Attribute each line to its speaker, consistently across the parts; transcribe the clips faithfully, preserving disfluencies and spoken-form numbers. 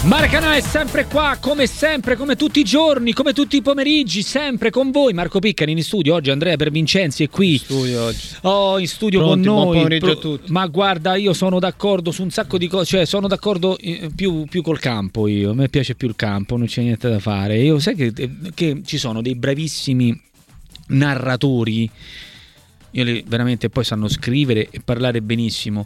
Speaker 1: Maracanã è sempre qua, come sempre, come tutti i giorni, come tutti i pomeriggi, sempre con voi. Marco Piccani in studio, oggi Andrea Pervincenzi è qui.
Speaker 2: In studio oggi.
Speaker 1: Oh, in studio
Speaker 2: Pronti,
Speaker 1: con noi.
Speaker 2: buon pomeriggio a tutti.
Speaker 1: Ma guarda, io sono d'accordo su un sacco di cose, cioè sono d'accordo eh, più, più col campo io. A me piace più il campo, non c'è niente da fare. Io sai che, che ci sono dei bravissimi narratori, io li, veramente poi sanno scrivere e parlare benissimo.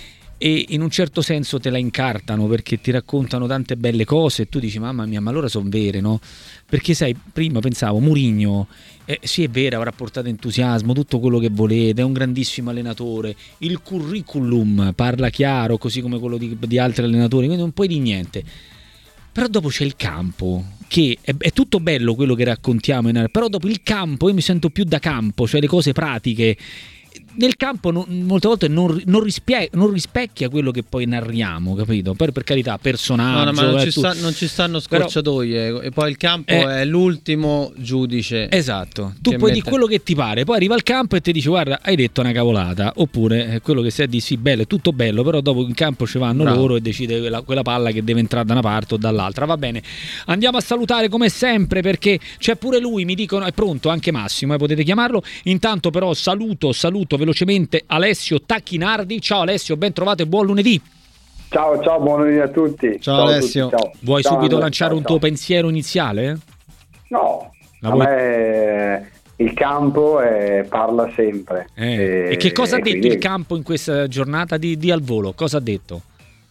Speaker 1: E in un certo senso te la incartano perché ti raccontano tante belle cose e tu dici mamma mia, ma allora sono vere, no? Perché sai, prima pensavo Mourinho, eh, sì è vero, avrà portato entusiasmo, tutto quello che volete, è un grandissimo allenatore, il curriculum parla chiaro così come quello di, di altri allenatori, quindi non puoi di niente. Però dopo c'è il campo, che è, è tutto bello quello che raccontiamo, però dopo il campo io mi sento più da campo, cioè le cose pratiche. Nel campo non, molte volte non, non, rispie- non rispecchia quello che poi narriamo, capito? Per, per carità, personaggio.
Speaker 2: No, no, ma non,
Speaker 1: eh,
Speaker 2: ci sta, non ci stanno scorciatoie. Però, e poi il campo eh, è l'ultimo giudice.
Speaker 1: Esatto. Tu puoi dire quello che ti pare, poi arriva al campo e ti dice guarda, hai detto una cavolata. Oppure eh, quello che sei di sì, bello, è tutto bello, però dopo in campo ci vanno Bravo. loro e decide quella, quella palla che deve entrare da una parte o dall'altra. Va bene. Andiamo a salutare come sempre perché c'è pure lui, mi dicono, è pronto anche Massimo, eh, potete chiamarlo. Intanto però saluto, saluto velocemente Alessio Tacchinardi. Ciao Alessio, ben trovato e buon lunedì.
Speaker 3: Ciao, ciao, buon lunedì a tutti.
Speaker 2: Ciao, ciao Alessio.
Speaker 3: Tutti, ciao.
Speaker 1: Vuoi
Speaker 3: ciao,
Speaker 1: subito
Speaker 3: Andrea,
Speaker 1: lanciare
Speaker 3: ciao,
Speaker 1: un
Speaker 3: ciao.
Speaker 1: tuo pensiero iniziale?
Speaker 3: No,
Speaker 1: La
Speaker 3: a
Speaker 1: vuoi...
Speaker 3: me il campo è, parla sempre.
Speaker 1: Eh.
Speaker 3: E,
Speaker 1: e che cosa ha detto
Speaker 3: quindi...
Speaker 1: il campo in questa giornata di, di al volo? Cosa ha detto?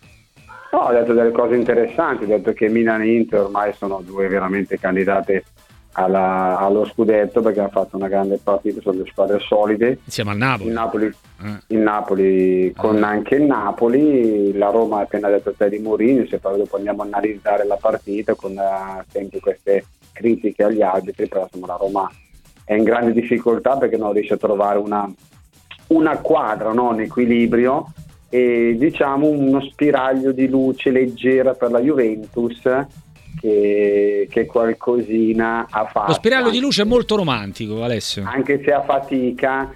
Speaker 3: No, ha detto delle cose interessanti, ha detto che Milan e Inter ormai sono due veramente candidate Alla, allo scudetto perché ha fatto una grande partita, sono due squadre solide
Speaker 1: insieme al Napoli,
Speaker 3: il Napoli,
Speaker 1: eh.
Speaker 3: il Napoli con eh. anche il Napoli, la Roma ha appena detto te di Mourinho, se poi dopo andiamo a analizzare la partita con uh, sempre queste critiche agli arbitri, però insomma la Roma è in grande difficoltà perché non riesce a trovare una, una quadra, no? Un equilibrio e diciamo uno spiraglio di luce leggera per la Juventus Che, che qualcosina ha fatto.
Speaker 1: Lo spiraglio di luce è molto romantico, Alessio.
Speaker 3: Anche se a fatica,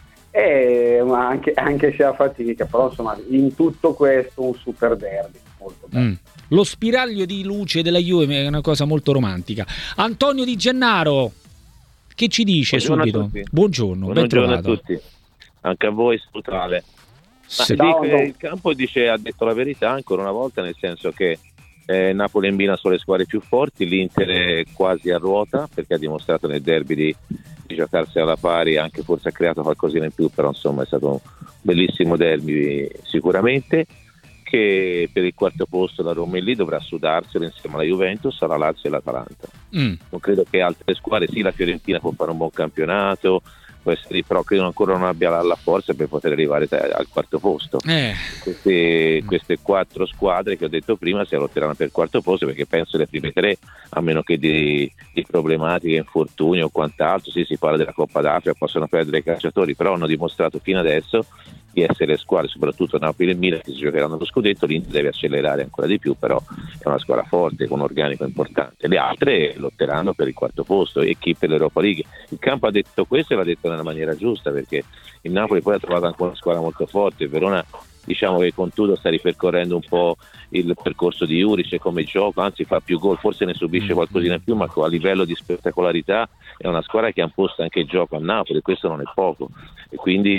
Speaker 3: eh, anche, anche se a fatica, però insomma in tutto questo un super derby molto bello. Mm.
Speaker 1: Lo spiraglio di luce della Juve è una cosa molto romantica. Antonio Di Gennaro, che ci dice
Speaker 4: Buongiorno
Speaker 1: subito? Buongiorno,
Speaker 4: Buongiorno
Speaker 1: ben trovato.
Speaker 4: a tutti, anche a voi salutare.
Speaker 1: Sì.
Speaker 4: Dico, il campo dice, ha detto la verità ancora una volta, nel senso che Eh, Napoli e Milan sono le squadre più forti, l'Inter è quasi a ruota perché ha dimostrato nel derby di, di giocarsi alla pari, anche forse ha creato qualcosina in più, però insomma è stato un bellissimo derby sicuramente, che per il quarto posto la Roma è lì, dovrà sudarselo insieme alla Juventus, alla Lazio e all'Atalanta. Mm. Non credo che altre squadre, sì la Fiorentina può fare un buon campionato, però credo ancora non abbia la, la forza per poter arrivare al quarto posto. Eh. Queste, queste quattro squadre che ho detto prima si lotteranno per il quarto posto, perché penso le prime tre, a meno che di, di problematiche, infortuni o quant'altro, sì, si parla della Coppa d'Africa, possono perdere i calciatori, però hanno dimostrato fino adesso di essere squadre, soprattutto Napoli e Milan, che si giocheranno lo scudetto. L'Inter deve accelerare ancora di più, però è una squadra forte con un organico importante. Le altre lotteranno per il quarto posto e chi per l'Europa League. Il campo ha detto questo e l'ha detto nella maniera giusta, perché il Napoli poi ha trovato anche una squadra molto forte. Verona, diciamo che con tutto sta ripercorrendo un po' il percorso di Juric come gioco, anzi fa più gol, forse ne subisce qualcosina in più, ma a livello di spettacolarità è una squadra che ha imposto anche il gioco a Napoli, questo non è poco, e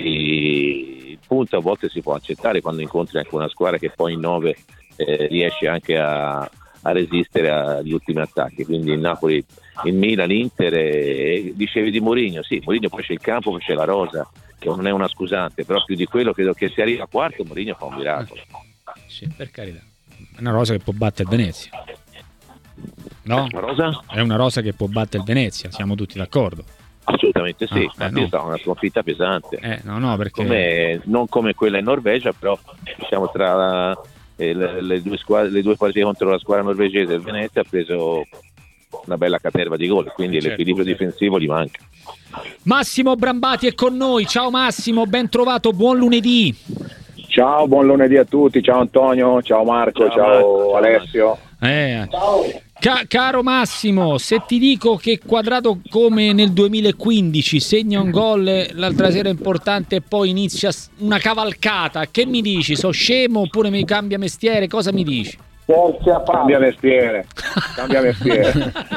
Speaker 4: quindi il punto a volte si può accettare quando incontri anche una squadra che poi in nove eh, riesce anche a, a resistere agli ultimi attacchi. Quindi il Napoli, il Milan, l'Inter e, dicevi di Mourinho, sì, Mourinho poi c'è il campo, poi c'è la rosa, che non è una scusante, però più di quello credo che se arriva a quarto Mourinho fa un miracolo.
Speaker 1: Sì, per carità, è una rosa che può battere il Venezia, no?
Speaker 4: Una rosa?
Speaker 1: È una rosa che può battere il Venezia, siamo tutti d'accordo?
Speaker 4: Assolutamente sì,
Speaker 1: ah, eh,
Speaker 4: ma
Speaker 1: no.
Speaker 4: è stata una sconfitta pesante,
Speaker 1: eh, no, no, perché...
Speaker 4: come, non come quella in Norvegia, però diciamo tra la, eh, le, le, due squadre, le due partite contro la squadra norvegese e il Venezia ha preso una bella caterva di gol, quindi certo, l'equilibrio certo. difensivo gli manca.
Speaker 1: Massimo Brambati è con noi. Ciao Massimo, ben trovato, buon lunedì.
Speaker 5: Ciao, buon lunedì a tutti, ciao Antonio, ciao Marco, ciao, ciao, ciao Alessio.
Speaker 1: Eh. Ciao. Ca- caro Massimo, se ti dico che Quadrato come nel duemilaquindici segna un gol l'altra sera importante e poi inizia una cavalcata, che mi dici? So scemo oppure mi cambia mestiere? Cosa mi dici?
Speaker 3: Scherzi a parte.
Speaker 5: Cambia mestiere, cambia mestiere.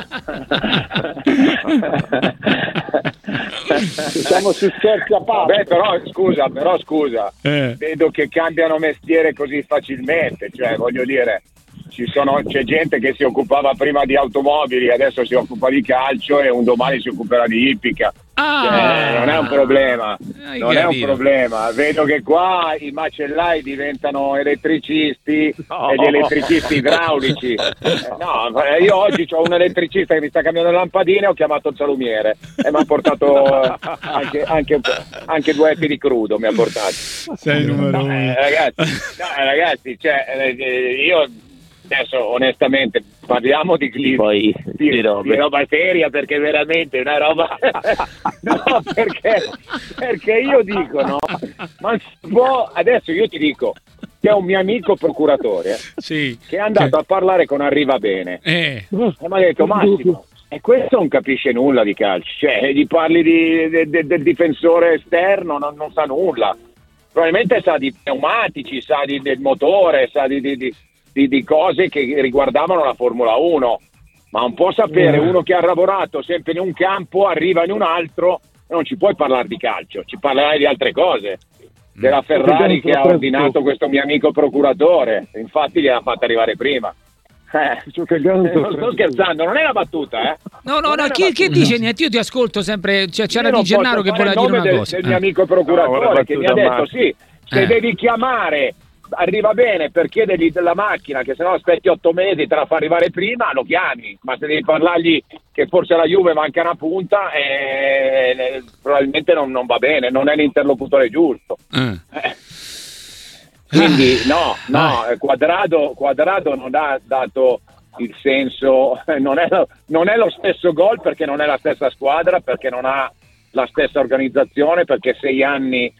Speaker 3: Siamo su scherzi a parte.
Speaker 5: Beh, però scusa, però scusa,
Speaker 1: Eh.
Speaker 5: vedo che cambiano mestiere così facilmente, cioè voglio dire, ci sono, c'è gente che si occupava prima di automobili, adesso si occupa di calcio e un domani si occuperà di ippica.
Speaker 1: Ah,
Speaker 5: Cioè, non è un problema,
Speaker 1: Hai
Speaker 5: non è un
Speaker 1: capito.
Speaker 5: problema. Vedo che qua i macellai diventano elettricisti
Speaker 4: No.
Speaker 5: e gli elettricisti idraulici. Eh, No, io oggi ho un elettricista che mi sta cambiando le lampadine, ho chiamato il salumiere e mi ha portato anche, anche, anche due etti di crudo. Mi ha portato.
Speaker 1: Sei numero
Speaker 5: No,
Speaker 1: uno.
Speaker 5: eh, ragazzi, no, eh, ragazzi, cioè, eh, io adesso onestamente parliamo di clima.
Speaker 4: Poi
Speaker 5: Di,
Speaker 4: di robe.
Speaker 5: di roba seria, perché veramente è una roba no, perché, perché io dico no, ma si può, adesso io ti dico che è un mio amico procuratore
Speaker 1: Sì.
Speaker 5: che è andato a parlare con Arrivabene
Speaker 1: Eh.
Speaker 5: e mi ha detto Massimo, e questo non capisce nulla di calcio, cioè gli parli di, de, de, del difensore esterno, non, non sa nulla, probabilmente sa di pneumatici, sa di, del motore, sa di, di, di, di, di cose che riguardavano la Formula uno, ma non può sapere uno che ha lavorato sempre in un campo, arriva in un altro, non ci puoi parlare di calcio, ci parlerai di altre cose, della Ferrari che ha ordinato questo mio amico procuratore, infatti gliel'ha fatta arrivare prima. Eh, non sto scherzando, non è una battuta, eh.
Speaker 1: No, no,
Speaker 5: Non
Speaker 1: no,
Speaker 5: è
Speaker 1: chi,
Speaker 5: una
Speaker 1: chi
Speaker 5: battuta.
Speaker 1: dice niente? Io ti ascolto sempre. Cioè, c'era
Speaker 5: Io non
Speaker 1: Di Gennaro
Speaker 5: posso
Speaker 1: che
Speaker 5: fare
Speaker 1: voleva
Speaker 5: il
Speaker 1: dire
Speaker 5: nome
Speaker 1: una
Speaker 5: del,
Speaker 1: cosa.
Speaker 5: del
Speaker 1: Eh.
Speaker 5: mio amico procuratore
Speaker 4: No, una
Speaker 5: che mi ha
Speaker 4: battuta,
Speaker 5: detto
Speaker 4: Marco.
Speaker 5: sì, se
Speaker 1: Eh.
Speaker 5: devi chiamare arriva bene per chiedergli della macchina, che se no aspetti otto mesi te la fa arrivare prima, lo chiami, ma se devi parlargli che forse la Juve manca una punta eh, eh, probabilmente non, non va bene, non è l'interlocutore giusto.
Speaker 1: Eh.
Speaker 5: Eh. Quindi no, no,
Speaker 1: Vai.
Speaker 5: eh, Quadrado, Quadrado non ha dato il senso, non è, lo, non è lo stesso gol perché non è la stessa squadra, perché non ha la stessa organizzazione, perché sei anni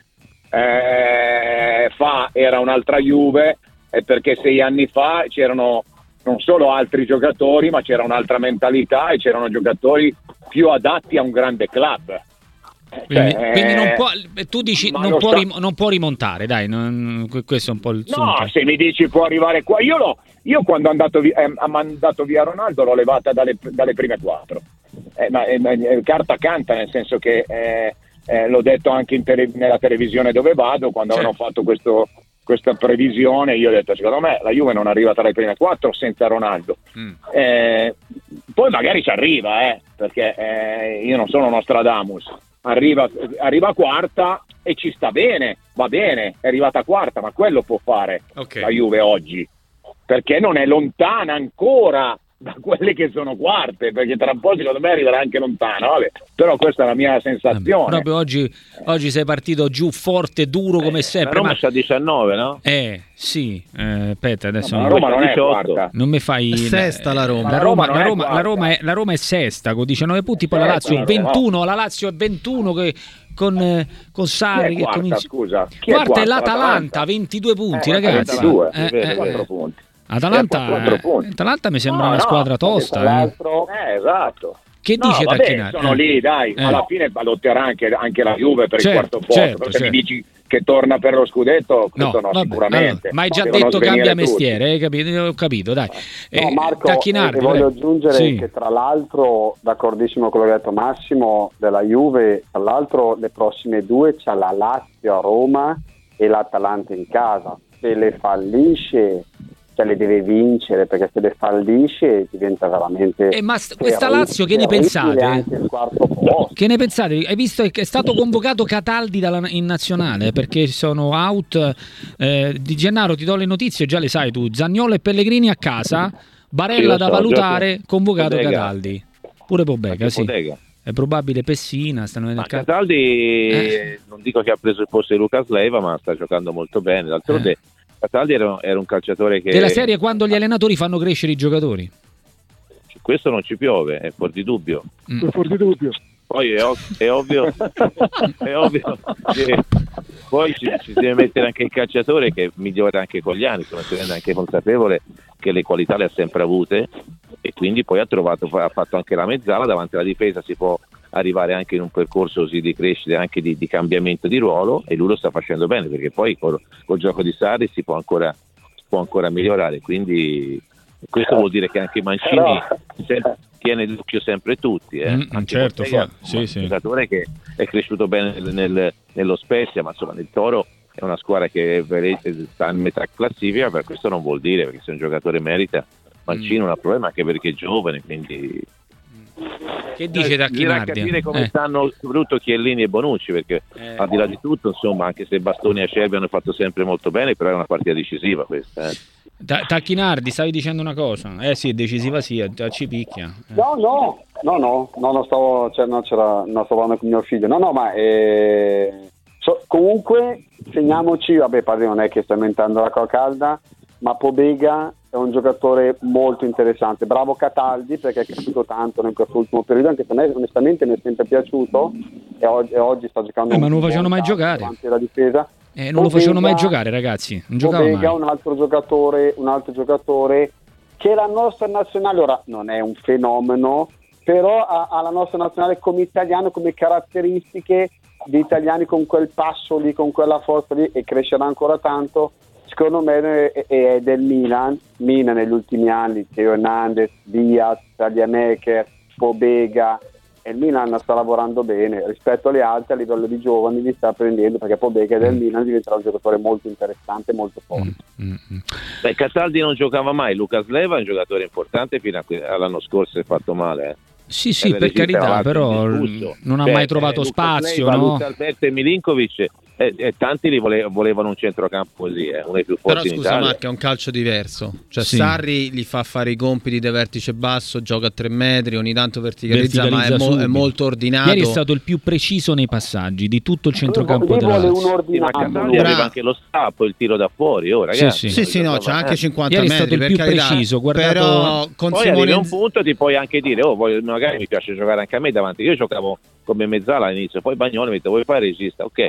Speaker 5: eh, fa era un'altra Juve e perché sei anni fa c'erano non solo altri giocatori, ma c'era un'altra mentalità e c'erano giocatori più adatti a un grande club.
Speaker 1: Quindi,
Speaker 5: Cioè,
Speaker 1: quindi non
Speaker 5: eh,
Speaker 1: può, tu dici
Speaker 5: ma
Speaker 1: non
Speaker 5: lo
Speaker 1: può,
Speaker 5: sta-
Speaker 1: rim- non può rimontare, dai, non- questo è un po' il
Speaker 5: No,
Speaker 1: sunto.
Speaker 5: se mi dici può arrivare qua, io, lo, io quando è andato vi- eh, ha mandato via Ronaldo l'ho levata dalle, dalle prime quattro, eh, ma eh, ma, eh, carta canta, nel senso che eh, eh, l'ho detto anche in tele- nella televisione dove vado, quando
Speaker 1: Certo.
Speaker 5: hanno fatto questo, questa previsione, io ho detto secondo me la Juve non arriva tra le prime quattro senza Ronaldo.
Speaker 1: Mm.
Speaker 5: Eh, poi magari ci arriva, eh, perché eh, io non sono Nostradamus. Arriva, arriva quarta e ci sta bene, va bene, è arrivata quarta, ma quello può fare
Speaker 1: Ok.
Speaker 5: la Juve oggi, perché non è lontana ancora da quelle che sono quarte, perché tra un po' secondo me arriverà anche lontano, vabbè. Però questa è la mia sensazione.
Speaker 1: Proprio oggi, oggi sei partito giù forte, duro come
Speaker 4: La
Speaker 1: sempre.
Speaker 4: Roma
Speaker 1: Ma...
Speaker 4: c'ha diciannove, no?
Speaker 1: Eh, sì, eh, aspetta, adesso
Speaker 5: Ma la
Speaker 1: non,
Speaker 5: Roma non è
Speaker 4: diciotto.
Speaker 5: quarta.
Speaker 1: non mi fai...
Speaker 2: Sesta la Roma.
Speaker 1: La
Speaker 5: La
Speaker 1: Roma,
Speaker 5: Roma non
Speaker 1: la
Speaker 5: è
Speaker 1: Roma, la
Speaker 5: quarta.
Speaker 1: Roma è, la Roma è sesta con diciannove punti, poi la
Speaker 5: Sesta
Speaker 1: Lazio
Speaker 5: la Roma.
Speaker 1: ventuno, la Lazio è ventuno che, con, eh, con Sarri
Speaker 5: Chi è
Speaker 1: che
Speaker 5: quarta,
Speaker 1: comincia...
Speaker 5: scusa? Chi è
Speaker 1: Quarta è
Speaker 5: quarta?
Speaker 1: l'Atalanta, ventidue punti,
Speaker 5: Eh,
Speaker 1: ragazzi.
Speaker 5: ventidue,
Speaker 1: Eh,
Speaker 4: vero,
Speaker 1: eh,
Speaker 5: quattro
Speaker 1: eh.
Speaker 5: punti.
Speaker 1: Atalanta,
Speaker 5: quattro punti.
Speaker 1: Atalanta mi sembra
Speaker 5: No,
Speaker 1: una
Speaker 5: no,
Speaker 1: squadra
Speaker 5: perché
Speaker 1: tosta.
Speaker 3: tra
Speaker 1: Eh.
Speaker 3: l'altro
Speaker 5: Eh, esatto.
Speaker 1: Che
Speaker 5: No,
Speaker 1: dice
Speaker 5: vabbè,
Speaker 1: Tacchinari?
Speaker 5: sono
Speaker 1: Eh.
Speaker 5: lì, dai,
Speaker 1: Eh.
Speaker 5: alla fine lotterà anche, anche la Juve per
Speaker 1: Certo,
Speaker 5: il quarto posto,
Speaker 1: certo,
Speaker 5: però se
Speaker 1: certo.
Speaker 5: mi dici che torna per lo scudetto, questo no,
Speaker 1: vabbè,
Speaker 5: sicuramente.
Speaker 1: allora, ma hai già
Speaker 5: Devono
Speaker 1: detto
Speaker 5: svenire
Speaker 1: cambia
Speaker 5: tutti.
Speaker 1: mestiere, hai capito? Ho capito, dai.
Speaker 3: No,
Speaker 1: Eh,
Speaker 3: Marco,
Speaker 1: Tacchinardi,
Speaker 3: eh, voglio
Speaker 1: prego.
Speaker 3: aggiungere
Speaker 1: Sì.
Speaker 3: che tra l'altro, d'accordissimo con quello che ha detto Massimo, della Juve, tra l'altro le prossime due c'ha la Lazio a Roma e l'Atalanta in casa. Se le fallisce, cioè le deve vincere, perché se le fallisce diventa veramente...
Speaker 1: Eh, ma st- questa
Speaker 3: terribile,
Speaker 1: Lazio che ne
Speaker 3: terribile
Speaker 1: pensate?
Speaker 3: anche il quarto posto.
Speaker 1: Che ne pensate? Hai visto che è stato convocato Cataldi dalla- in nazionale perché sono out. Eh, Di Gennaro, ti do le notizie, già le sai tu. Zaniolo e Pellegrini a casa, Barella
Speaker 4: Sì, lo
Speaker 1: da
Speaker 4: so,
Speaker 1: valutare,
Speaker 4: già-
Speaker 1: convocato
Speaker 4: Bodega.
Speaker 1: Cataldi. Pure Pobega, sì.
Speaker 4: Bodega.
Speaker 1: È probabile Pessina. Stanno nel
Speaker 4: Ma
Speaker 1: ca-
Speaker 4: Cataldi
Speaker 1: Eh.
Speaker 4: non dico che ha preso il posto di Lucas Leiva, ma sta giocando molto bene. D'altronde
Speaker 1: Eh.
Speaker 4: Cataldi era, era un calciatore che
Speaker 1: Della serie quando gli allenatori fanno crescere i giocatori.
Speaker 4: questo non ci piove, è fuori di dubbio.
Speaker 1: Mm.
Speaker 5: Fuori di dubbio.
Speaker 4: Poi è, ov- è ovvio è ovvio che poi ci, ci deve mettere anche il calciatore che migliora anche con gli anni, insomma, si rende anche consapevole che le qualità le ha sempre avute e quindi poi ha trovato, ha fatto anche la mezzala davanti alla difesa, si può arrivare anche in un percorso così di crescita, anche di, di cambiamento di ruolo, e lui lo sta facendo bene, perché poi col, col gioco di Sarri si può ancora può ancora migliorare, quindi questo vuol dire che anche Mancini sempre, tiene d'occhio sempre tutti, eh.
Speaker 1: mm, certo,
Speaker 4: Bottega,
Speaker 1: fa, sì,
Speaker 4: un
Speaker 1: sì.
Speaker 4: giocatore che è cresciuto bene nel, nel, nello Spezia, ma insomma nel Toro è una squadra che sta in metà classifica, per questo non vuol dire, perché se un giocatore merita, Mancini non ha problema, anche perché è giovane, quindi
Speaker 1: che dice Tacchinardi?
Speaker 4: Bisogna capire come
Speaker 1: eh.
Speaker 4: stanno soprattutto Chiellini e Bonucci, perché
Speaker 1: eh.
Speaker 4: al di là di tutto, insomma, anche se Bastoni e Acerbi hanno fatto sempre molto bene, però è una partita decisiva questa, eh.
Speaker 1: Ta- Tacchinardi, stavi dicendo una cosa? Eh sì, è decisiva sì, ci picchia. Eh.
Speaker 3: No, no, no, no, no, non stavo, cioè, no, c'era, non stavo parlando con mio figlio. No, no, ma eh, so, comunque segniamoci, vabbè, padre, non è che sto inventando l'acqua calda, ma Pobega è un giocatore molto interessante. Bravo Cataldi, perché è cresciuto tanto in questo ultimo periodo, anche se a me onestamente mi è sempre piaciuto e oggi, e oggi sta giocando
Speaker 1: eh, ma non lo
Speaker 3: un
Speaker 1: facevano mai
Speaker 3: tanto
Speaker 1: giocare
Speaker 3: davanti alla difesa.
Speaker 1: Eh, non lo facevano mai giocare, ragazzi. Non giocava mai.
Speaker 3: Un altro giocatore, un altro giocatore che la nostra nazionale ora non è un fenomeno, però ha, ha la nostra nazionale come italiano, come caratteristiche di italiani con quel passo lì, con quella forza lì, e crescerà ancora tanto. Secondo me è, è del Milan. Milan negli ultimi anni, Theo Hernandez, Diaz, Tagliamecher, Pobega. E il Milan sta lavorando bene rispetto alle altre, a livello di giovani li sta prendendo, perché Pobega del mm. Milan diventerà un giocatore molto interessante, molto forte.
Speaker 1: Mm. Mm.
Speaker 4: Beh, Cataldi non giocava mai, Lucas Leiva è un giocatore importante, fino all'anno scorso si è fatto male, eh.
Speaker 1: Sì, sì, per carità, però non ha cioè, mai trovato
Speaker 4: eh,
Speaker 1: spazio,
Speaker 4: Leiva,
Speaker 1: no?
Speaker 4: Luca Alberto e Milinkovic, eh, eh, tanti li vole- volevano un centrocampo così, eh, uno dei più forti.
Speaker 2: Però scusa Marco, è un calcio diverso, cioè sì. Sarri gli fa fare i compiti da vertice basso, gioca a tre metri, ogni tanto verticalizza, verticalizza ma è, mo- è molto ordinato.
Speaker 1: Ieri è stato il più preciso nei passaggi di tutto il centrocampo della Lazio.
Speaker 4: Ma Cataldi aveva anche lo stappo, il tiro da fuori, oh, ragazzi.
Speaker 2: Sì, sì, sì, sì no, c'ha anche cinquanta
Speaker 1: Ieri
Speaker 2: metri.
Speaker 1: Ieri è stato il più
Speaker 2: carità,
Speaker 1: preciso, guardato.
Speaker 2: Però con
Speaker 4: poi
Speaker 2: Simone...
Speaker 4: a un punto ti puoi anche dire, oh, voglio, magari mi piace giocare anche a me davanti. Io giocavo come mezzala all'inizio, poi Bagnoli mi detto, vuoi fare regista? Ok.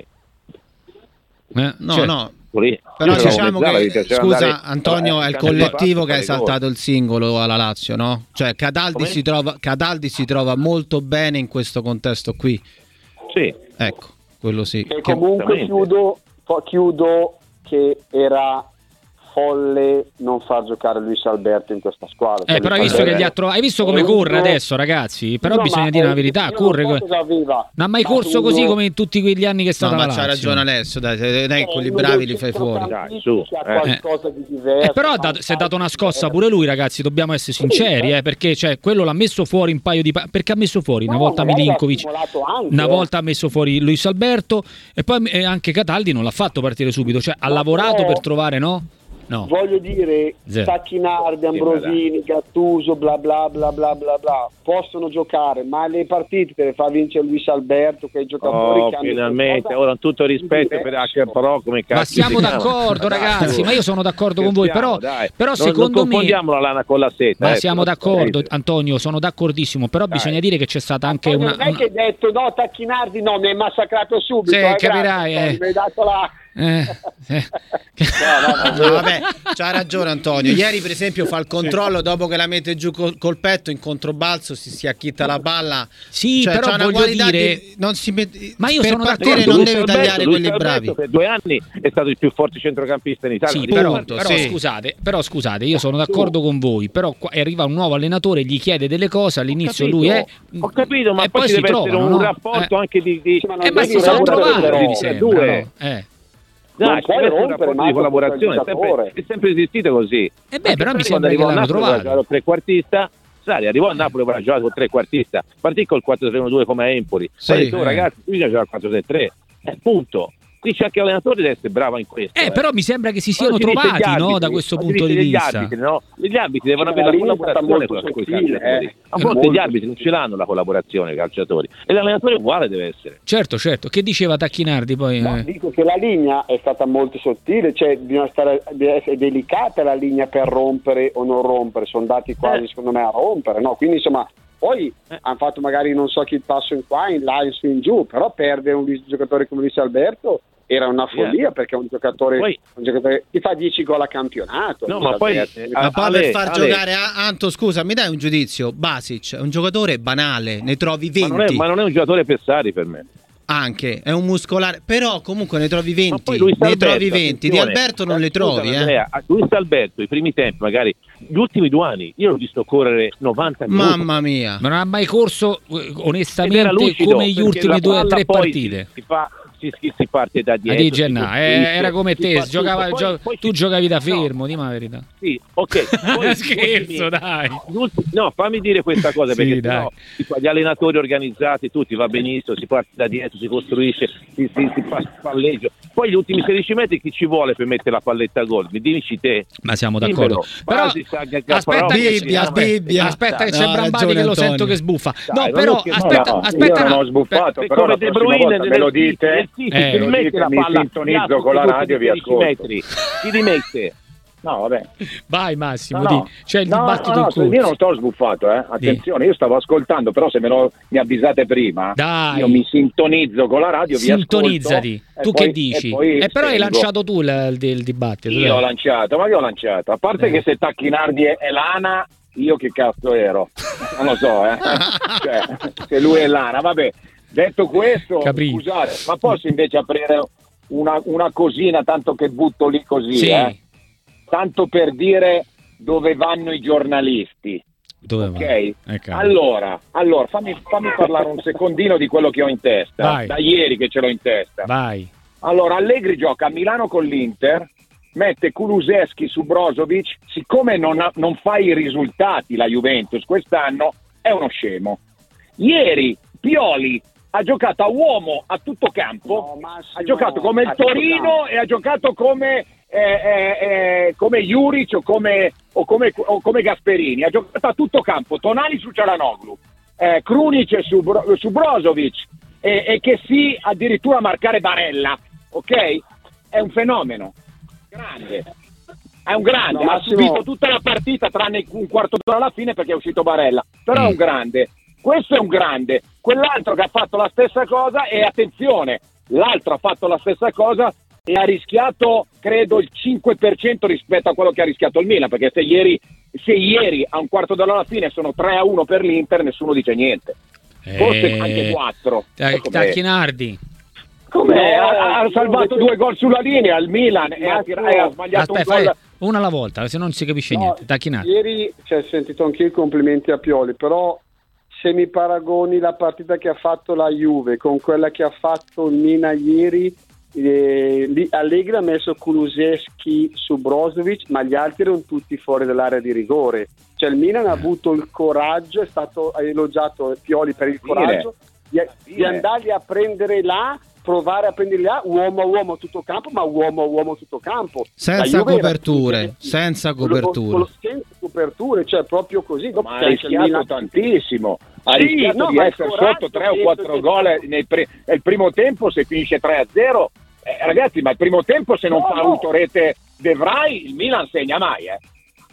Speaker 2: Eh, no,
Speaker 4: cioè,
Speaker 2: no.
Speaker 4: Lì,
Speaker 2: però diciamo
Speaker 4: mezzala,
Speaker 2: che scusa
Speaker 4: andare,
Speaker 2: Antonio,
Speaker 4: eh,
Speaker 2: è il collettivo che ha esaltato il singolo alla Lazio, no? Cioè Cataldi si, trova, Cataldi si trova molto bene in questo contesto qui.
Speaker 4: Sì.
Speaker 2: Ecco, quello sì.
Speaker 3: E comunque chiudo, chiudo che era folle non far giocare Luis Alberto in questa squadra.
Speaker 1: Eh, però hai visto che gli ha trovato, hai visto come corre adesso, ragazzi? Però no, bisogna dire la verità, corre. Non, non ha mai corso così come in tutti quegli anni che è stata
Speaker 2: no,
Speaker 1: la
Speaker 2: ma c'ha ragione Alessio, dai, dai, quelli eh, bravi li fai fuori.
Speaker 4: Dai, su.
Speaker 3: Eh. Di diverso,
Speaker 1: eh, però dato, si è dato una scossa pure lui, ragazzi, dobbiamo essere sinceri, eh, perché cioè, quello l'ha messo fuori un paio di pa- perché ha messo fuori no, una volta Milinkovic, anche, una eh. volta ha messo fuori Luis Alberto e poi eh, anche Cataldi non l'ha fatto partire subito, cioè ha ma lavorato però... per trovare, no? No.
Speaker 3: Voglio dire, Tacchinardi, Ambrosini, Gattuso, bla bla bla bla bla bla, possono giocare, ma le partite per far vincere Luis Alberto, quei giocatori
Speaker 4: oh,
Speaker 3: che hanno
Speaker 4: finalmente, ora tutto rispetto per H, però come cazzo.
Speaker 1: Ma siamo d'accordo, ragazzi, ma io sono d'accordo con voi, però, però secondo
Speaker 4: non, non
Speaker 1: me
Speaker 4: confondiamo la lana con la seta.
Speaker 1: Ma
Speaker 4: eh,
Speaker 1: siamo d'accordo, Antonio, sono d'accordissimo, però dai. Bisogna dire che c'è stata anche
Speaker 3: Antonio,
Speaker 1: una
Speaker 3: non è che hai detto no, Tacchinardi no, mi hai massacrato subito.
Speaker 1: Sì,
Speaker 3: eh,
Speaker 1: capirai,
Speaker 3: grazie,
Speaker 1: eh.
Speaker 3: mi hai dato la
Speaker 1: Eh, eh.
Speaker 2: No, no, no, vabbè, c'ha ragione Antonio. Ieri per esempio fa il controllo dopo che la mette giù col, col petto in controbalzo, si si acchitta la palla.
Speaker 1: Sì, cioè, però voglio dire
Speaker 2: di, non si met...
Speaker 1: ma io
Speaker 2: per
Speaker 1: sono
Speaker 2: partire non devi tagliare quelli Alberto, bravi.
Speaker 4: Per due anni è stato il più forte centrocampista in Italia.
Speaker 1: Sì, però, punto, però, sì. Scusate, però scusate, io sono d'accordo con voi, però qua arriva un nuovo allenatore, gli chiede delle cose, all'inizio lui è
Speaker 4: Ho capito, ma
Speaker 1: e
Speaker 4: poi,
Speaker 1: poi
Speaker 4: ci
Speaker 1: si
Speaker 4: deve
Speaker 1: trovano,
Speaker 4: essere un
Speaker 1: no?
Speaker 4: rapporto
Speaker 1: eh.
Speaker 4: anche di, di...
Speaker 3: Sì, ma,
Speaker 1: eh, ma si sono trovati, mi sembra,
Speaker 4: due.
Speaker 1: No? Eh.
Speaker 4: Dai, c'è un rapporto di collaborazione, è sempre, è sempre esistito così.
Speaker 1: E eh beh, però mi sembra che l'hanno trovato.
Speaker 4: Trequartista, sai, arrivò a Napoli per giocare con trequartista, partì col quattro tre uno due come a Empoli.
Speaker 2: Sì,
Speaker 4: poi detto,
Speaker 2: eh.
Speaker 4: ragazzi, qui giocare al quattro tre tre. Eh, punto. Qui c'è anche l'allenatore deve essere bravo in questo.
Speaker 1: Eh,
Speaker 4: eh.
Speaker 1: però mi sembra che si siano
Speaker 4: si
Speaker 1: trovati,
Speaker 4: arbitri,
Speaker 1: no, da questo punto di
Speaker 4: gli
Speaker 1: vista.
Speaker 4: Arbitri, no? Gli arbitri devono
Speaker 3: Cioè,
Speaker 4: avere la
Speaker 3: la
Speaker 4: collaborazione con i
Speaker 3: sottile,
Speaker 4: calciatori.
Speaker 3: eh.
Speaker 4: A volte gli arbitri non ce l'hanno la collaborazione, i calciatori. E l'allenatore uguale deve essere.
Speaker 1: Certo, certo. Che diceva Tacchinardi poi?
Speaker 3: No,
Speaker 1: eh?
Speaker 3: dico che la linea è stata molto sottile, cioè bisogna stare, deve essere delicata la linea per rompere o non rompere, sono andati quasi
Speaker 4: eh.
Speaker 3: secondo me a rompere, no? Quindi insomma poi eh. hanno fatto magari non so chi il passo in qua, in là, in su, in giù, però perdere un giocatore come Luis Alberto era una follia, yeah. perché è un giocatore, poi, un giocatore che fa dieci gol a campionato.
Speaker 4: No, ma poi,
Speaker 2: eh, ma poi per far Ale. giocare a Anto, scusa, mi dai un giudizio? Basic è un giocatore banale, ne trovi venti.
Speaker 4: Ma non è, ma non è un giocatore per Sarri per me.
Speaker 2: Anche, è un muscolare, però comunque ne trovi venti,
Speaker 4: Luis
Speaker 2: ne
Speaker 4: Alberto,
Speaker 2: trovi venti, di
Speaker 4: attenzione,
Speaker 2: Alberto non
Speaker 4: eh,
Speaker 2: le trovi.
Speaker 4: scusa,
Speaker 2: Eh.
Speaker 4: Andrea, Luis Alberto, i primi tempi, magari gli ultimi due anni, io l'ho visto correre novanta minuti.
Speaker 2: Mamma mia.
Speaker 1: Ma non ha mai corso eh,
Speaker 4: Ed era
Speaker 1: onestamente
Speaker 4: lucido,
Speaker 1: come gli
Speaker 4: perché
Speaker 1: ultimi
Speaker 4: la
Speaker 1: due o
Speaker 4: palla
Speaker 1: tre
Speaker 4: poi
Speaker 1: partite.
Speaker 4: Si, si, fa, si, si, si parte da
Speaker 1: A
Speaker 4: dietro.
Speaker 1: dice
Speaker 4: si
Speaker 1: no,
Speaker 4: costruisce,
Speaker 1: era come
Speaker 4: si
Speaker 1: te,
Speaker 4: fa
Speaker 1: giocava,
Speaker 4: tutto,
Speaker 1: gio-
Speaker 4: poi- poi
Speaker 1: tu
Speaker 4: si-
Speaker 1: giocavi da
Speaker 4: no,
Speaker 1: fermo, dimmi la verità.
Speaker 4: Sì, ok. Poi gli
Speaker 1: Scherzo,
Speaker 4: ultimi-
Speaker 1: dai.
Speaker 4: gli ultimi- no, fammi dire questa cosa,
Speaker 1: Sì,
Speaker 4: perché
Speaker 1: dai.
Speaker 4: sennò si fa- gli allenatori organizzati, tutti va benissimo, si parte da dietro, si costruisce, si, si, si fa spalleggio. Poi gli ultimi sedici metri chi ci vuole per mettere la palletta a gol? Mi dici te.
Speaker 1: Ma siamo
Speaker 4: Dimmelo.
Speaker 1: d'accordo. Però
Speaker 4: Basic,
Speaker 1: aspetta
Speaker 4: Però-
Speaker 1: che
Speaker 2: Bibbia,
Speaker 1: aspetta,
Speaker 2: Bibbia.
Speaker 1: aspetta che
Speaker 2: No,
Speaker 1: c'è
Speaker 2: ha
Speaker 1: Brambati
Speaker 2: ragione
Speaker 1: che lo
Speaker 2: Antonio.
Speaker 1: sento che sbuffa.
Speaker 4: Dai,
Speaker 1: No,
Speaker 4: non
Speaker 1: però
Speaker 4: lo-
Speaker 1: aspetta,
Speaker 5: no,
Speaker 1: aspetta.
Speaker 5: io non ho
Speaker 1: no,
Speaker 5: sbuffato,
Speaker 4: È
Speaker 5: però
Speaker 4: come
Speaker 5: la
Speaker 4: De
Speaker 5: prossima
Speaker 4: Bruyne
Speaker 5: volta me lo dite,
Speaker 1: Eh.
Speaker 4: si
Speaker 5: me lo
Speaker 4: mette
Speaker 5: dite,
Speaker 4: la
Speaker 5: mi
Speaker 4: palla
Speaker 5: sintonizzo
Speaker 4: là
Speaker 5: con la
Speaker 4: sotto
Speaker 5: radio e vi
Speaker 4: sedici
Speaker 5: ascolto.
Speaker 4: metri. Si rimette.
Speaker 5: No, vabbè.
Speaker 1: Vai Massimo,
Speaker 5: No, no.
Speaker 1: di. C'è il
Speaker 5: No,
Speaker 1: dibattito
Speaker 5: no,
Speaker 1: in
Speaker 5: no,
Speaker 1: corso.
Speaker 5: io non sto sbuffato, eh. Attenzione, io stavo ascoltando, però se me lo mi avvisate prima,
Speaker 1: Dai.
Speaker 5: io mi sintonizzo con la radio, vi
Speaker 1: Sintonizzati.
Speaker 5: ascolto,
Speaker 1: Tu
Speaker 5: e
Speaker 1: che
Speaker 5: poi-
Speaker 1: dici?
Speaker 5: E, poi
Speaker 1: E però hai
Speaker 5: spengo.
Speaker 1: lanciato tu il, il, il dibattito.
Speaker 5: Io ho lanciato, ma io ho lanciato. A parte
Speaker 1: Eh.
Speaker 5: che se Tacchinardi è, è Lana, io che cazzo ero? Non lo so, eh. Cioè, se lui è Lana, vabbè. Detto questo,
Speaker 1: Capito.
Speaker 5: scusate, ma posso invece aprire una, una cosina, tanto che butto lì così,
Speaker 1: Sì.
Speaker 5: eh? Tanto per dire dove vanno i giornalisti.
Speaker 1: Dove
Speaker 5: Ok,
Speaker 1: va? Eh, cavolo.
Speaker 5: allora, allora fammi, fammi parlare un secondino di quello che ho in testa,
Speaker 1: Vai.
Speaker 5: da ieri che ce l'ho in testa.
Speaker 1: Vai.
Speaker 5: Allora, Allegri gioca a Milano con l'Inter, mette Kulusevski su Brozovic, siccome non, ha- non fa i risultati la Juventus quest'anno, è uno scemo. Ieri Pioli ha giocato a uomo a tutto campo,
Speaker 3: No, Massimo,
Speaker 5: ha giocato come il
Speaker 3: a tutto
Speaker 5: Torino
Speaker 3: campo.
Speaker 5: e ha giocato come eh, eh, eh, come Juric o come, o, come, o come Gasperini, ha giocato a tutto campo, Tonali su Cialanoglu, eh, Krunic su, Bro- su Brozovic e, e che sì addirittura marcare Barella, ok? È un fenomeno, grande, è un grande,
Speaker 3: No,
Speaker 5: ha
Speaker 3: Massimo.
Speaker 5: subito tutta la partita tranne un quarto d'ora alla fine perché è uscito Barella, però è un grande, questo è un grande, quell'altro che ha fatto la stessa cosa e attenzione, l'altro ha fatto la stessa cosa e ha rischiato credo il cinque per cento rispetto a quello che ha rischiato il Milan, perché se ieri, se ieri a un quarto d'ora alla fine sono tre a uno per l'Inter nessuno dice niente, forse
Speaker 1: Eh,
Speaker 5: anche quattro.
Speaker 1: Tac- Tacchinardi.
Speaker 5: Come
Speaker 3: No,
Speaker 5: ha, ha salvato due gol sulla linea al Milan e ha,
Speaker 3: Massimo,
Speaker 5: e ha sbagliato
Speaker 1: Aspetta,
Speaker 5: un gol.
Speaker 1: fai una alla volta, se non si capisce
Speaker 3: No,
Speaker 1: niente. Tacchinardi.
Speaker 3: Ieri cioè, ho sentito anche i complimenti a Pioli, però se mi paragoni la partita che ha fatto la Juve con quella che ha fatto il Milan ieri, eh, lì Allegri ha messo Kulusevski su Brozovic, ma gli altri erano tutti fuori dall'area di rigore. Cioè il Milan ha avuto il coraggio, è stato ha elogiato Pioli per il
Speaker 5: Dire.
Speaker 3: coraggio di, di
Speaker 5: Dire.
Speaker 3: andarli a prendere là, provare a prenderli là uomo a uomo a tutto campo, ma uomo a uomo a tutto campo.
Speaker 2: Senza
Speaker 3: La Juve era-
Speaker 2: coperture, senza coperture.
Speaker 3: Con- con- senza coperture, cioè proprio così. Dopo
Speaker 5: Ma ha
Speaker 3: c'è anche il
Speaker 5: rischiato
Speaker 3: Milan-
Speaker 5: tantissimo, ha
Speaker 3: Sì,
Speaker 5: rischiato
Speaker 3: no,
Speaker 5: di
Speaker 3: ma il
Speaker 5: essere
Speaker 3: coraggio
Speaker 5: sotto tre o
Speaker 3: che-
Speaker 5: quattro
Speaker 3: che-
Speaker 5: gol nel, pri- nel primo tempo, se finisce tre a zero. Eh, ragazzi, ma il primo tempo se non
Speaker 3: No,
Speaker 5: fa
Speaker 3: no.
Speaker 5: autorete De Vrij, il Milan segna mai, eh.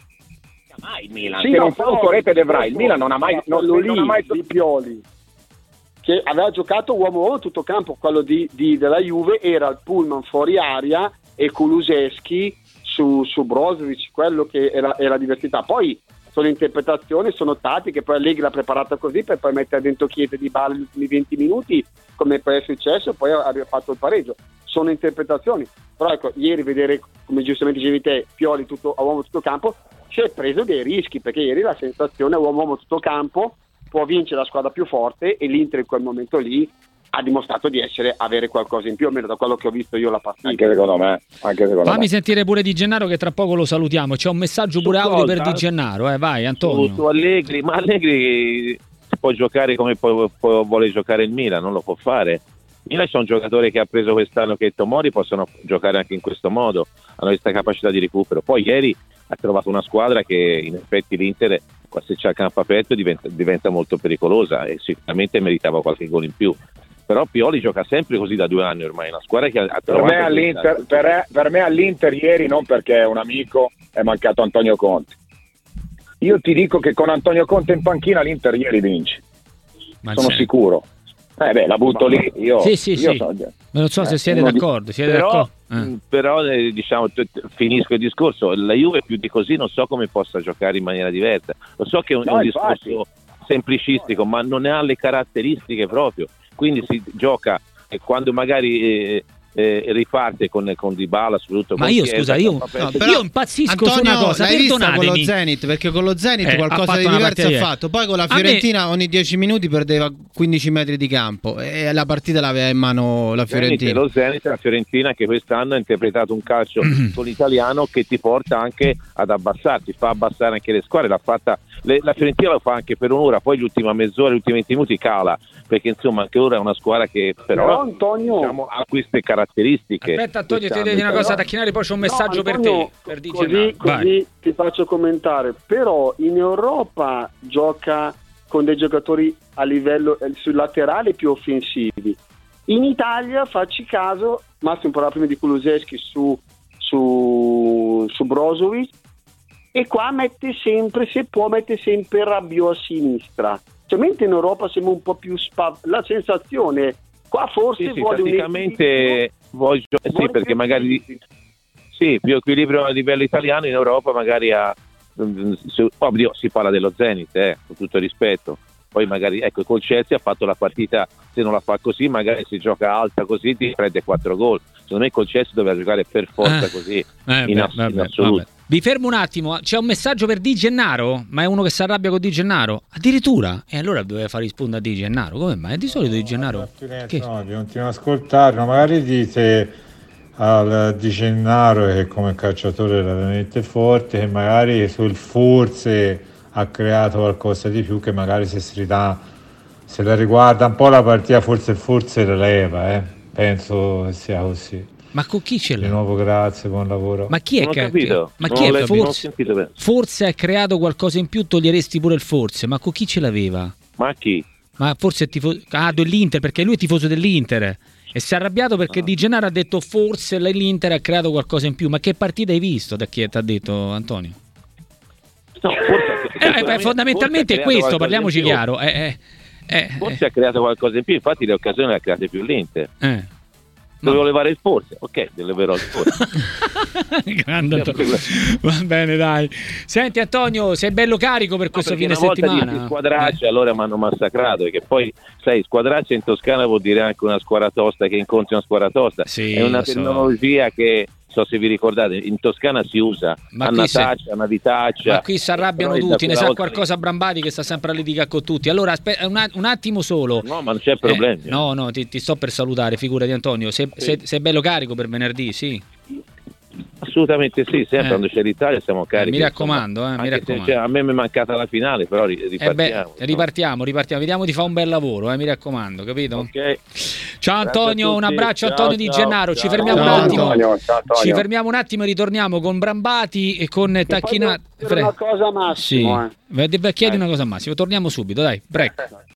Speaker 5: Segna mai il Milan,
Speaker 3: Sì,
Speaker 5: se
Speaker 3: no,
Speaker 5: non fa
Speaker 3: però-
Speaker 5: autorete De Vrij, il Milan non ha mai, non,
Speaker 3: quello
Speaker 5: non ha
Speaker 3: lì
Speaker 5: mai
Speaker 3: di Pioli, che aveva giocato uomo a uomo a tutto campo, quello di, di- della Juve era il pullman fuori aria e Kulusevski su, su Brozovic, quello che era, era la diversità. Poi sono interpretazioni, sono tattiche, poi Allegri l'ha preparata così per poi mettere dentro Chiesa di Bala gli ultimi venti minuti, come poi è successo, poi ha ha fatto il pareggio. Sono interpretazioni, però ecco, ieri vedere, come giustamente dicevi te, Pioli tutto, a uomo a tutto campo, si è preso dei rischi, perché ieri la sensazione a uomo a uomo a tutto campo può vincere la squadra più forte e l'Inter in quel momento lì ha dimostrato di essere avere qualcosa in più, almeno da quello che ho visto io la partita.
Speaker 5: Anche secondo me, anche secondo
Speaker 1: Fammi
Speaker 5: me.
Speaker 1: sentire pure Di Gennaro che tra poco lo salutiamo. C'è un messaggio
Speaker 4: Su
Speaker 1: pure audio
Speaker 4: cosa?
Speaker 1: per Di Gennaro, eh, vai
Speaker 4: Su,
Speaker 1: Antonio.
Speaker 4: su Allegri, ma Allegri può giocare come può, può- vuole giocare il Milan, non lo può fare. Il Milan c'è un giocatore che ha preso quest'anno che è Tomori, possono giocare anche in questo modo, hanno questa capacità di recupero. Poi ieri ha trovato una squadra che in effetti l'Inter, se c'è il campo aperto, diventa, diventa molto pericolosa e sicuramente meritava qualche gol in più. Però Pioli gioca sempre così da due anni ormai, è una squadra che ha, ha
Speaker 5: Per
Speaker 4: trovato
Speaker 5: me, all'Inter, per, per me all'Inter ieri, non perché è un amico, è mancato Antonio Conte. Io ti dico che con Antonio Conte in panchina l'Inter ieri vince,
Speaker 1: Ma
Speaker 5: sono
Speaker 1: c'è-
Speaker 5: sicuro. Eh beh, la butto lì, io,
Speaker 1: Sì, sì,
Speaker 5: io
Speaker 1: sì.
Speaker 5: so-
Speaker 1: Ma non so se
Speaker 5: Eh,
Speaker 1: siete
Speaker 5: uno di-
Speaker 1: d'accordo. Siete
Speaker 4: però,
Speaker 1: d'accordo? Eh.
Speaker 4: mh, però eh, diciamo, t- t- finisco il discorso, la Juve più di così non so come possa giocare in maniera diversa, lo so che è un,
Speaker 5: No,
Speaker 4: un
Speaker 5: infatti.
Speaker 4: discorso semplicistico, ma non ha le caratteristiche proprio, quindi si gioca e quando magari eh, eh, riparte con, con Dybala, soprattutto
Speaker 1: ma
Speaker 4: con
Speaker 1: io
Speaker 4: Chiesa,
Speaker 1: scusa io,
Speaker 4: no,
Speaker 1: però, io impazzisco
Speaker 2: Antonio,
Speaker 1: su una cosa,
Speaker 2: l'hai vista con
Speaker 1: perdonatemi.
Speaker 2: lo Zenit, perché con lo Zenit
Speaker 1: Eh,
Speaker 2: qualcosa
Speaker 1: ha
Speaker 2: di
Speaker 1: fatto una
Speaker 2: diverso ha
Speaker 1: partita-
Speaker 2: fatto, poi con la
Speaker 1: A me-
Speaker 2: Fiorentina ogni dieci minuti perdeva quindici metri di campo e la partita l'aveva in mano la
Speaker 4: Zenit,
Speaker 2: Fiorentina.
Speaker 4: lo Zenit, la Fiorentina che quest'anno ha interpretato un calcio con l'italiano che ti porta anche ad abbassarti, fa abbassare anche le squadre, l'ha fatta, le, la Fiorentina lo fa anche per un'ora, poi l'ultima mezz'ora, gli ultimi venti minuti cala, perché insomma anche ora è una squadra che però,
Speaker 3: Però, Antonio-
Speaker 4: diciamo, ha queste caratteristiche.
Speaker 1: Aspetta Antonio, ti
Speaker 4: quest'anno.
Speaker 1: devo dire una cosa
Speaker 3: Però-
Speaker 1: da Tacchinari, poi c'è un
Speaker 3: No,
Speaker 1: messaggio per
Speaker 3: Antonio,
Speaker 1: te, per Di
Speaker 3: così,
Speaker 1: Gennaro. Vai.
Speaker 3: così ti faccio commentare. Però in Europa gioca con dei giocatori a livello eh, sui laterali più offensivi. In Italia, facci caso, Massimo parlava prima di Kulusevski su, su, su Brozovic, e qua mette sempre, se può, mette sempre Rabiot a sinistra. Cioè, mentre in Europa sembra un po' più spav- la sensazione qua forse
Speaker 4: Sì, sì,
Speaker 3: vuole un
Speaker 4: praticamente vuoi gio- sì,
Speaker 3: vuole
Speaker 4: perché
Speaker 3: più
Speaker 4: magari
Speaker 3: equilibrio.
Speaker 4: sì, più equilibrio a livello italiano, in Europa magari ha mm, su- ovvio, si parla dello Zenit, eh, con tutto il rispetto. Poi magari ecco col Chelsea ha fatto la partita, se non la fa così magari si gioca alta così ti prende quattro gol. Secondo me col Chelsea doveva giocare per forza
Speaker 1: Eh.
Speaker 4: così
Speaker 1: Eh,
Speaker 4: in,
Speaker 1: beh,
Speaker 4: ass-
Speaker 1: vabbè,
Speaker 4: in assoluto.
Speaker 1: vabbè. Vi fermo un attimo, c'è un messaggio per Di Gennaro, ma è uno che si arrabbia con Di Gennaro? Addirittura? E allora doveva fare rispondere a Di Gennaro, come mai? Di solito Di Gennaro... Che?
Speaker 6: No, di continuo a ascoltare, ma magari dite al Di Gennaro che come calciatore era veramente forte, che magari sul forse ha creato qualcosa di più, che magari se si ridà, se la riguarda un po' la partita, forse forse la leva, eh. Penso che sia così.
Speaker 1: Ma con chi ce
Speaker 6: Di
Speaker 1: l'ha?
Speaker 6: nuovo grazie, buon lavoro.
Speaker 1: Ma chi è
Speaker 4: Non ho
Speaker 1: che...
Speaker 4: capito,
Speaker 1: Ma
Speaker 4: non
Speaker 1: chi
Speaker 4: ho
Speaker 1: è
Speaker 4: letto, non ho
Speaker 1: forse...
Speaker 4: sentito bene.
Speaker 1: Forse ha creato qualcosa in più, toglieresti pure il forse, ma con chi ce l'aveva?
Speaker 4: Ma chi?
Speaker 1: Ma forse è tifoso... Ah, dell'Inter, perché lui è tifoso dell'Inter. E si è arrabbiato perché
Speaker 4: Ah.
Speaker 1: Di Gennaro ha detto forse l'Inter ha creato qualcosa in più. Ma che partita hai visto da chi ti ha detto Antonio?
Speaker 4: No, forse,
Speaker 1: Eh, beh, fondamentalmente è
Speaker 4: forse ha creato
Speaker 1: questo,
Speaker 4: qualcosa
Speaker 1: parliamoci
Speaker 4: in più.
Speaker 1: chiaro. Eh, eh, eh,
Speaker 4: Forse ha creato qualcosa in più, infatti le occasioni le ha create più l'Inter.
Speaker 1: eh.
Speaker 4: Dovevo levare il forse, ok, leverò il forse.
Speaker 1: Grande Antonio. Va bene, dai. Senti Antonio, sei bello carico per questo
Speaker 4: Perché
Speaker 1: fine
Speaker 4: una volta
Speaker 1: settimana?
Speaker 4: dici squadraccia, allora mi hanno massacrato, perché poi sai, squadraccia in Toscana vuol dire anche una squadra tosta, che incontri una squadra tosta.
Speaker 1: Sì,
Speaker 4: è una
Speaker 1: lo so.
Speaker 4: terminologia che, so se vi ricordate, in Toscana si usa
Speaker 1: Ma
Speaker 4: una
Speaker 1: qui se-
Speaker 4: taccia, una vitaccia.
Speaker 1: Ma qui si arrabbiano
Speaker 4: Però da
Speaker 1: tutti, ne
Speaker 4: quella
Speaker 1: sa
Speaker 4: volta
Speaker 1: qualcosa Brambati che sta sempre a litigare con tutti. Allora, aspe- un, a- un attimo solo.
Speaker 4: lì- No, ma non c'è problema.
Speaker 1: Eh, no, no, ti, ti sto per salutare, figurati Antonio. Sei, sei- sei bello carico per venerdì, sì.
Speaker 4: Assolutamente sì, sempre
Speaker 1: Eh.
Speaker 4: quando c'è l'Italia siamo carichi.
Speaker 1: mi raccomando,
Speaker 4: insomma.
Speaker 1: eh, mi
Speaker 4: Anche se,
Speaker 1: raccomando.
Speaker 4: cioè, a me mi è mancata la finale, però ri-
Speaker 1: Eh
Speaker 4: ripartiamo.
Speaker 1: beh,
Speaker 4: no?
Speaker 1: ripartiamo, ripartiamo. Vediamo di fare un bel lavoro, eh, mi raccomando, capito?
Speaker 4: Ok.
Speaker 1: Ciao
Speaker 4: Grazie
Speaker 1: Antonio,
Speaker 4: a
Speaker 1: un
Speaker 4: tutti.
Speaker 1: abbraccio a
Speaker 4: Ciao,
Speaker 1: Antonio Di
Speaker 4: ciao,
Speaker 1: Gennaro. Ci
Speaker 4: ciao.
Speaker 1: fermiamo
Speaker 2: Ciao,
Speaker 1: un attimo.
Speaker 3: Antonio, ciao, Antonio.
Speaker 1: Ci fermiamo un attimo e ritorniamo con Brambati e con Tacchinati.
Speaker 3: Per una cosa Massimo,
Speaker 1: Sì,
Speaker 3: eh.
Speaker 1: Beh, chiedi una cosa a Massimo, torniamo subito, dai, break.